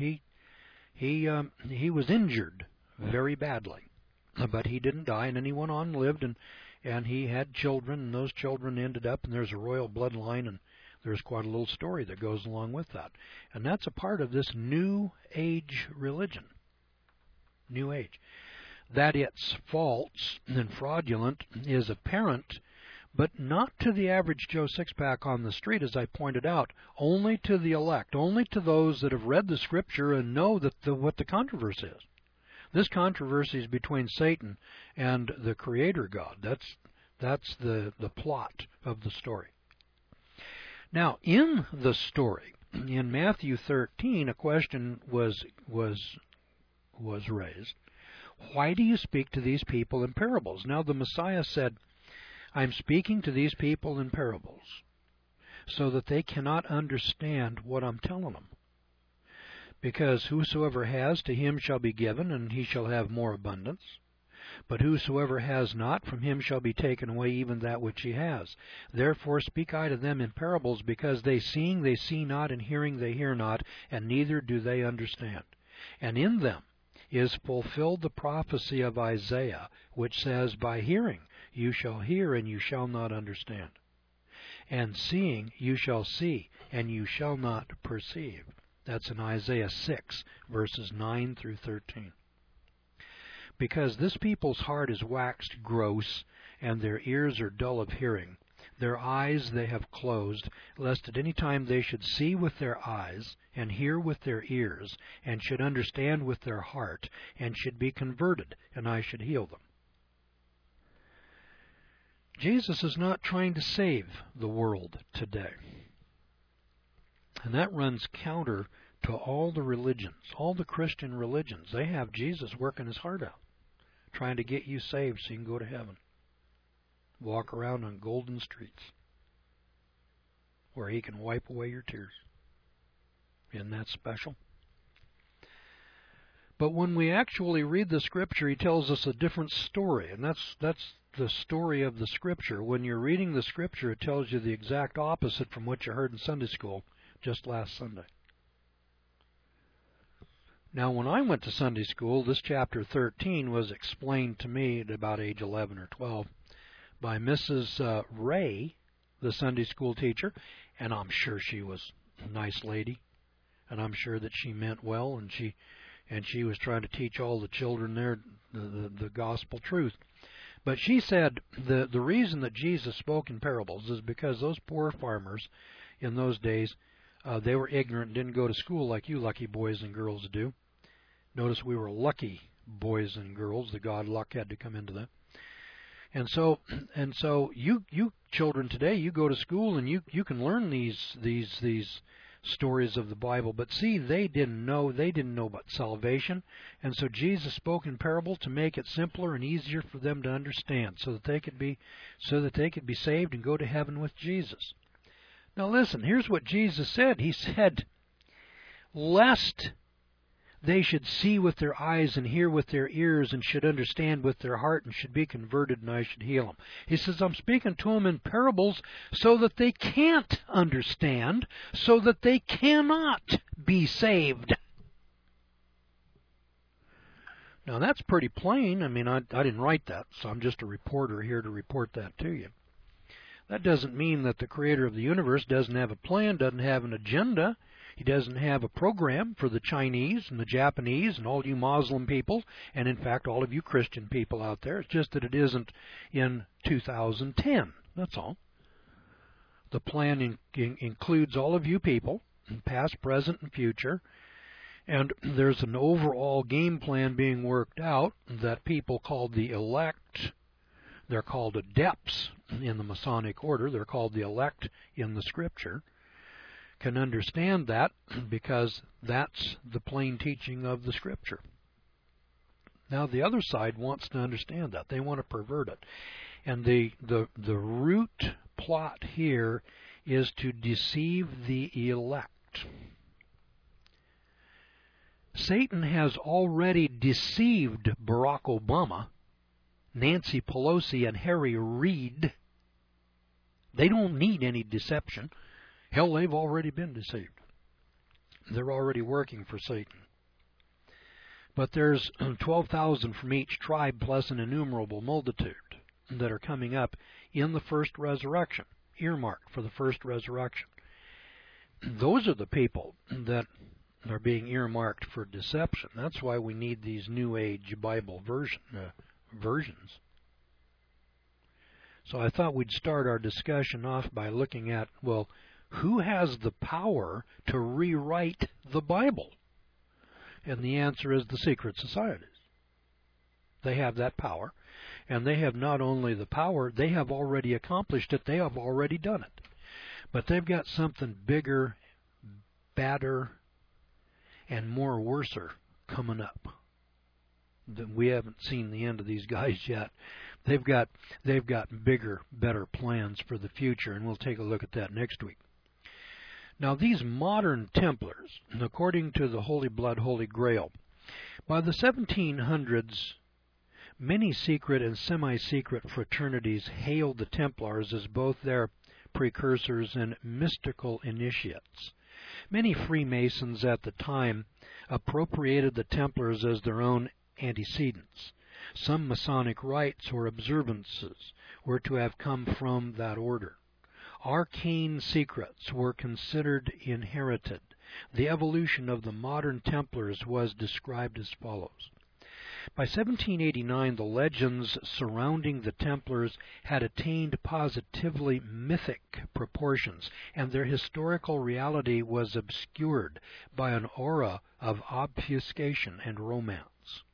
he was injured very badly, but he didn't die, and then he went on and lived, and he had children, and those children ended up, and there's a royal bloodline, and there's quite a little story that goes along with that, and that's a part of this New Age religion. New Age. That it's false and fraudulent is apparent, but not to the average Joe Sixpack on the street, as I pointed out, only to the elect, only to those that have read the Scripture and know that what the controversy is. This controversy is between Satan and the Creator God. That's the plot of the story. Now, in the story, in Matthew 13, a question was raised. Why do you speak to these people in parables? Now, the Messiah said, I'm speaking to these people in parables so that they cannot understand what I'm telling them. Because whosoever has, to him shall be given, and he shall have more abundance. But whosoever has not, from him shall be taken away even that which he has. Therefore speak I to them in parables, because they seeing they see not, and hearing they hear not, and neither do they understand. And in them is fulfilled the prophecy of Isaiah, which says, By hearing you shall hear, and you shall not understand. And seeing you shall see, and you shall not perceive. That's in Isaiah 6, verses 9 through 13. Because this people's heart is waxed gross, and their ears are dull of hearing. Their eyes they have closed, lest at any time they should see with their eyes, and hear with their ears, and should understand with their heart, and should be converted, and I should heal them. Jesus is not trying to save the world today. And that runs counter to all the religions, all the Christian religions. They have Jesus working his heart out, trying to get you saved so you can go to heaven. Walk around on golden streets where he can wipe away your tears. Isn't that special? But when we actually read the Scripture, he tells us a different story, and that's the story of the Scripture. When you're reading the Scripture, it tells you the exact opposite from what you heard in Sunday school just last Sunday. Now, when I went to Sunday school, this chapter 13 was explained to me at about age 11 or 12 by Mrs. Ray, the Sunday school teacher, and I'm sure she was a nice lady, and I'm sure that she meant well, and she was trying to teach all the children there the gospel truth. But she said the reason that Jesus spoke in parables is because those poor farmers in those days, they were ignorant and didn't go to school like you lucky boys and girls do. Notice we were lucky boys and girls. The God luck had to come into that. And so you children today, you go to school and you can learn these stories of the Bible. But see, they didn't know about salvation, and so Jesus spoke in parable to make it simpler and easier for them to understand, so that they could be saved and go to heaven with Jesus. Now listen, here's what Jesus said. He said, "Lest they should see with their eyes and hear with their ears and should understand with their heart and should be converted and I should heal them." He says, I'm speaking to them in parables so that they can't understand, so that they cannot be saved. Now that's pretty plain. I mean, I didn't write that, so I'm just a reporter here to report that to you. That doesn't mean that the creator of the universe doesn't have a plan, doesn't have an agenda. He doesn't have a program for the Chinese and the Japanese and all you Muslim people, and in fact all of you Christian people out there. It's just that it isn't in 2010. That's all. The plan includes all of you people, past, present, and future, and there's an overall game plan being worked out that people call the elect. They're called adepts in the Masonic order. They're called the elect in the Scripture. Can understand that because that's the plain teaching of the Scripture. Now the other side wants to understand that. They want to pervert it. And the root plot here is to deceive the elect. Satan has already deceived Barack Obama, Nancy Pelosi, and Harry Reid. They don't need any deception. Hell, they've already been deceived. They're already working for Satan. But there's 12,000 from each tribe plus an innumerable multitude that are coming up in the first resurrection, earmarked for the first resurrection. Those are the people that are being earmarked for deception. That's why we need these New Age Bible versions. So I thought we'd start our discussion off by looking at, well, who has the power to rewrite the Bible? And the answer is the secret societies. They have that power. And they have not only the power, they have already accomplished it. They have already done it. But they've got something bigger, badder, and more worser coming up. We haven't seen the end of these guys yet. They've got bigger, better plans for the future, and we'll take a look at that next week. Now, these modern Templars, according to the Holy Blood, Holy Grail, by the 1700s, many secret and semi-secret fraternities hailed the Templars as both their precursors and mystical initiates. Many Freemasons at the time appropriated the Templars as their own antecedents. Some Masonic rites or observances were to have come from that order. Arcane secrets were considered inherited. The evolution of the modern Templars was described as follows. By 1789, the legends surrounding the Templars had attained positively mythic proportions, and their historical reality was obscured by an aura of obfuscation and romance.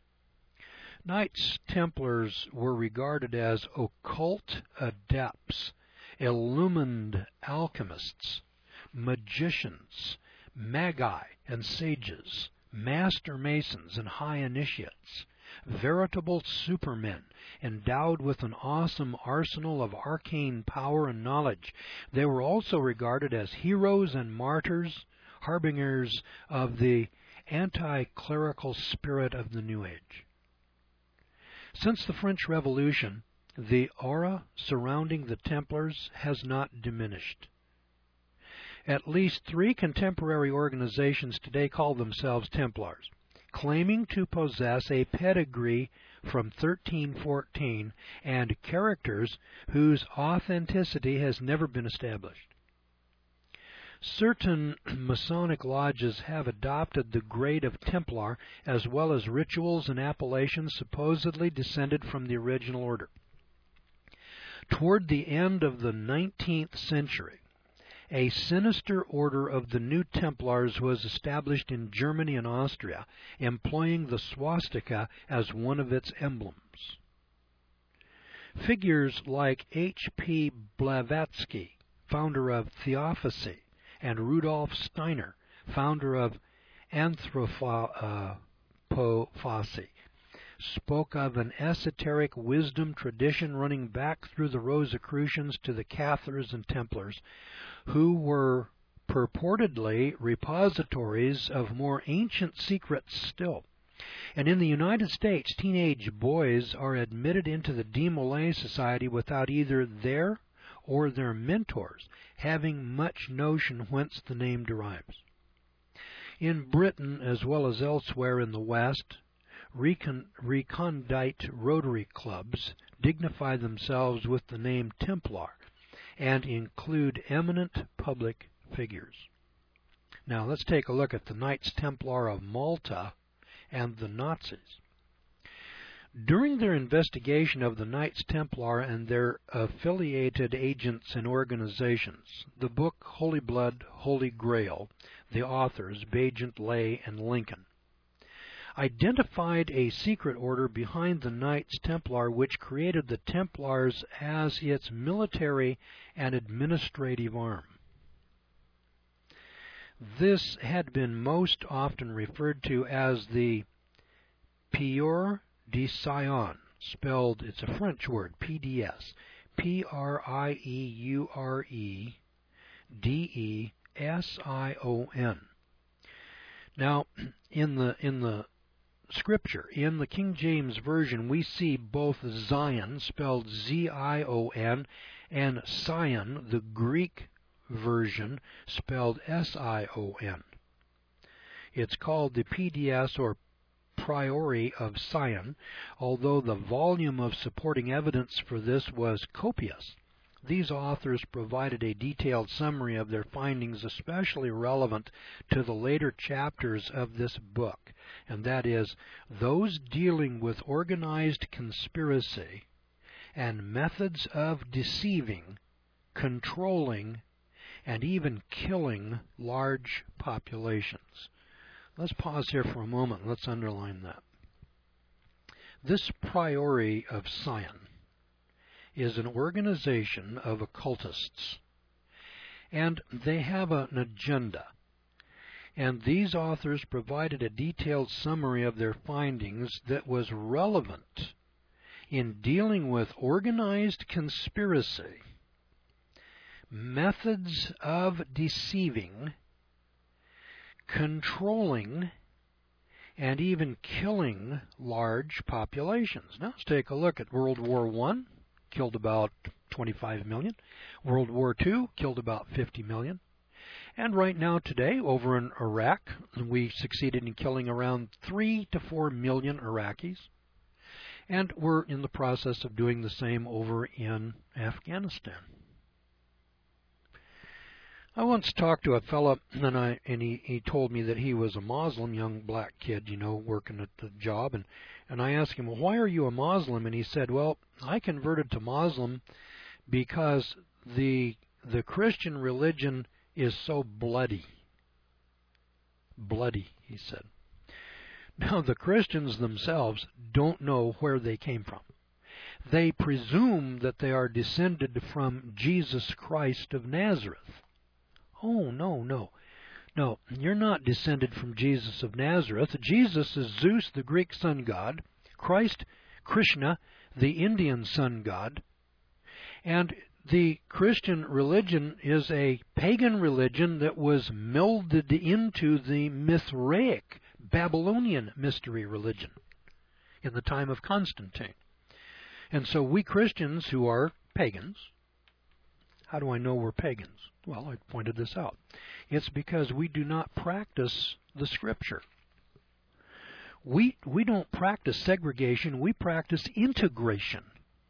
Knights Templars were regarded as occult adepts, illumined alchemists, magicians, magi and sages, master masons and high initiates, veritable supermen endowed with an awesome arsenal of arcane power and knowledge. They were also regarded as heroes and martyrs, harbingers of the anti-clerical spirit of the New Age. Since the French Revolution, the aura surrounding the Templars has not diminished. At least 3 contemporary organizations today call themselves Templars, claiming to possess a pedigree from 1314 and characters whose authenticity has never been established. Certain Masonic lodges have adopted the grade of Templar as well as rituals and appellations supposedly descended from the original order. Toward the end of the 19th century, a sinister order of the New Templars was established in Germany and Austria, employing the swastika as one of its emblems. Figures like H.P. Blavatsky, founder of Theosophy, and Rudolf Steiner, founder of Anthroposophy, spoke of an esoteric wisdom tradition running back through the Rosicrucians to the Cathars and Templars, who were purportedly repositories of more ancient secrets still. And in the United States, teenage boys are admitted into the De Molay Society without either their or their mentors having much notion whence the name derives. In Britain, as well as elsewhere in the West, recondite Rotary clubs dignify themselves with the name Templar and include eminent public figures. Now let's take a look at the Knights Templar of Malta and the Nazis. During their investigation of the Knights Templar and their affiliated agents and organizations, the book Holy Blood, Holy Grail, the authors, Bagent, Lay, and Lincoln, identified a secret order behind the Knights Templar which created the Templars as its military and administrative arm. This had been most often referred to as the Prieur de Sion, spelled, it's a French word, PDS, P-R-I-E-U-R-E-D-E-S-I-O-N. Now, in the Scripture, in the King James Version, we see both Zion, spelled Z-I-O-N, and Sion, the Greek version, spelled S-I-O-N. It's called the PDS or Priori of Sion, although the volume of supporting evidence for this was copious. These authors provided a detailed summary of their findings, especially relevant to the later chapters of this book, and that is, those dealing with organized conspiracy and methods of deceiving, controlling, and even killing large populations. Let's pause here for a moment and let's underline that. This Priori of Sion is an organization of occultists, and they have an agenda. And these authors provided a detailed summary of their findings that was relevant in dealing with organized conspiracy, methods of deceiving, controlling, and even killing large populations. Now let's take a look at World War I, killed about 25 million. World War II killed about 50 million. And right now today, over in Iraq, we succeeded in killing around 3 to 4 million Iraqis. And we're in the process of doing the same over in Afghanistan. I once talked to a fellow, and he told me that he was a Muslim, young black kid, working at the job. And I asked him, well, why are you a Muslim? And he said, well, I converted to Muslim because the Christian religion is so bloody. Bloody, he said. Now, the Christians themselves don't know where they came from. They presume that they are descended from Jesus Christ of Nazareth. Oh, no. No, you're not descended from Jesus of Nazareth. Jesus is Zeus, the Greek sun god, Christ, Krishna, the Indian sun god, and the Christian religion is a pagan religion that was melded into the Mithraic Babylonian mystery religion in the time of Constantine. And so we Christians who are pagans, how do I know we're pagans? Well, I pointed this out. It's because we do not practice the Scripture. We don't practice segregation, we practice integration.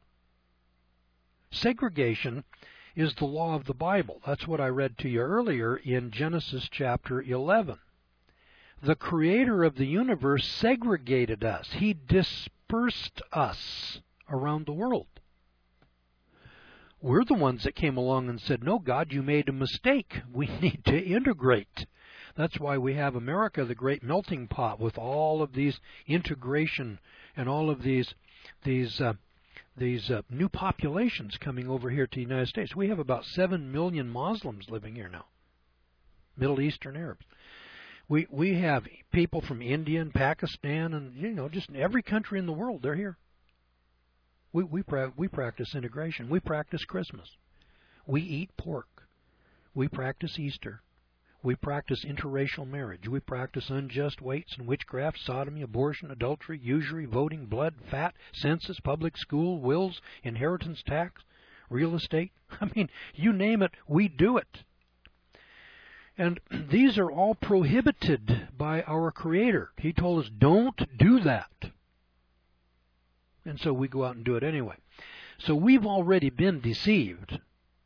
Segregation is the law of the Bible. That's what I read to you earlier in Genesis chapter 11. The Creator of the universe segregated us. He dispersed us around the world. We're the ones that came along and said, no, God, you made a mistake. We need to integrate. That's why we have America, the great melting pot, with all of these integration and all of these these new populations coming over here to the United States. We have about 7 million Muslims living here now, Middle Eastern Arabs. We have people from India and Pakistan and just in every country in the world. They're here. We practice integration. We practice Christmas. We eat pork. We practice Easter. We practice interracial marriage. We practice unjust weights and witchcraft, sodomy, abortion, adultery, usury, voting, blood, fat, census, public school, wills, inheritance tax, real estate. I mean, you name it, we do it. And these are all prohibited by our Creator. He told us, don't do that. And so we go out and do it anyway. So we've already been deceived.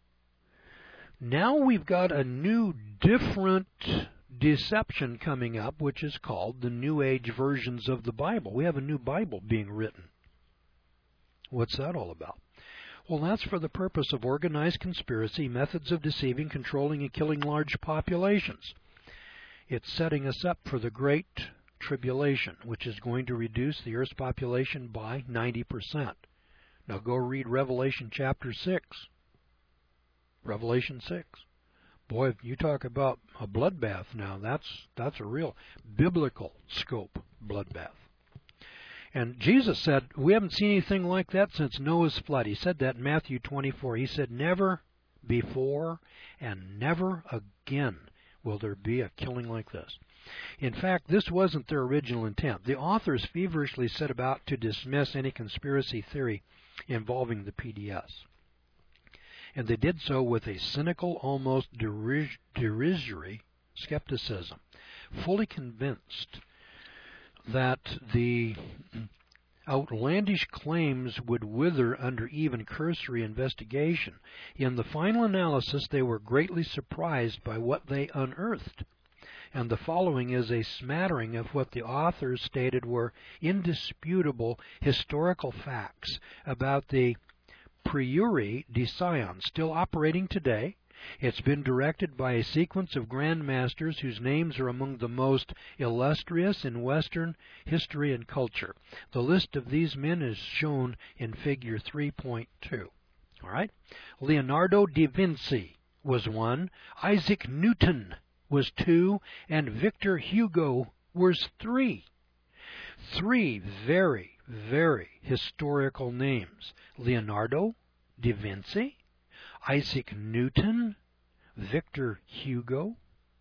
Now we've got a new, different deception coming up, which is called the New Age versions of the Bible. We have a new Bible being written. What's that all about? Well, that's for the purpose of organized conspiracy, methods of deceiving, controlling, and killing large populations. It's setting us up for the Great Tribulation, which is going to reduce the Earth's population by 90%. Now go read Revelation chapter 6. Revelation 6. Boy, if you talk about a bloodbath now, that's a real biblical scope bloodbath. And Jesus said, we haven't seen anything like that since Noah's flood. He said that in Matthew 24. He said, never before and never again will there be a killing like this. In fact, this wasn't their original intent. The authors feverishly set about to dismiss any conspiracy theory involving the PDS. And they did so with a cynical, almost derisory skepticism, fully convinced that the outlandish claims would wither under even cursory investigation. In the final analysis, they were greatly surprised by what they unearthed. And the following is a smattering of what the authors stated were indisputable historical facts about the Priori de Sion, still operating today. It's been directed by a sequence of Grand Masters whose names are among the most illustrious in Western history and culture. The list of these men is shown in Figure 3.2. All right? Leonardo da Vinci was one, Isaac Newton was two, and Victor Hugo was three. Three very, very historical names. Leonardo da Vinci, Isaac Newton, Victor Hugo.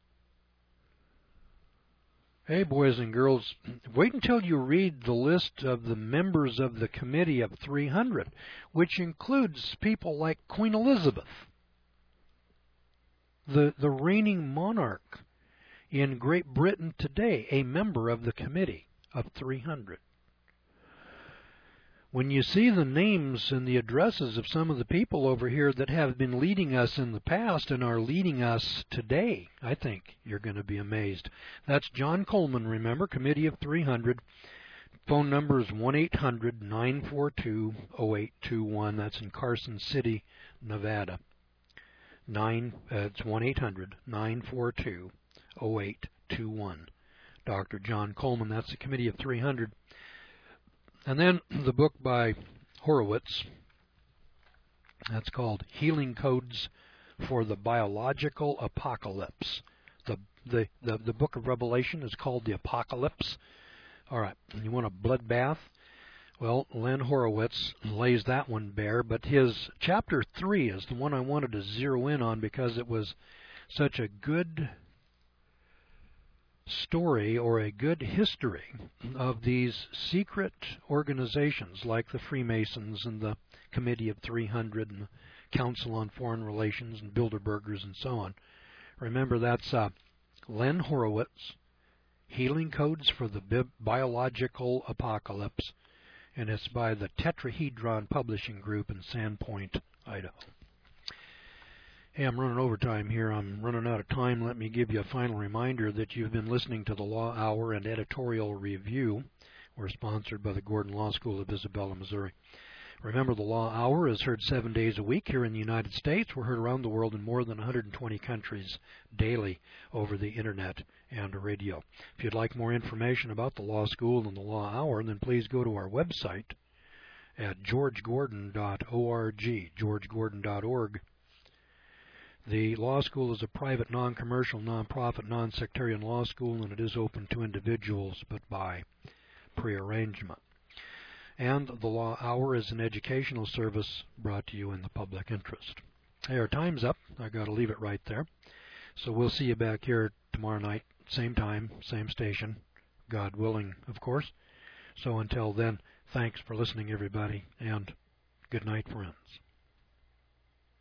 Hey, boys and girls, wait until you read the list of the members of the Committee of 300, which includes people like Queen Elizabeth, the reigning monarch in Great Britain today, a member of the Committee of 300. When you see the names and the addresses of some of the people over here that have been leading us in the past and are leading us today, I think you're going to be amazed. That's John Coleman, remember, Committee of 300. Phone number is 1-800-942-0821. That's in Carson City, Nevada. It's 1-800-942-0821. Dr. John Coleman, that's the Committee of 300. And then the book by Horowitz, that's called Healing Codes for the Biological Apocalypse. The book of Revelation is called the Apocalypse. All right, you want a bloodbath? Well, Len Horowitz lays that one bare, but his chapter 3 is the one I wanted to zero in on because it was such a good story or a good history of these secret organizations like the Freemasons and the Committee of 300 and the Council on Foreign Relations and Bilderbergers and so on. Remember, that's Len Horowitz, Healing Codes for the Biological Apocalypse, and it's by the Tetrahedron Publishing Group in Sandpoint, Idaho. Hey, I'm running overtime here. I'm running out of time. Let me give you a final reminder that you've been listening to the Law Hour and Editorial Review. We're sponsored by the Gordon Law School of Isabella, Missouri. Remember, the Law Hour is heard 7 days a week here in the United States. We're heard around the world in more than 120 countries daily over the Internet and radio. If you'd like more information about the Law School and the Law Hour, then please go to our website at georgegordon.org, georgegordon.org. The law school is a private, non-commercial, non-profit, non-sectarian law school, and it is open to individuals, but by prearrangement. And the Law Hour is an educational service brought to you in the public interest. Hey, our time's up. I've got to leave it right there. So we'll see you back here tomorrow night, same time, same station, God willing, of course. So until then, thanks for listening, everybody, and good night, friends.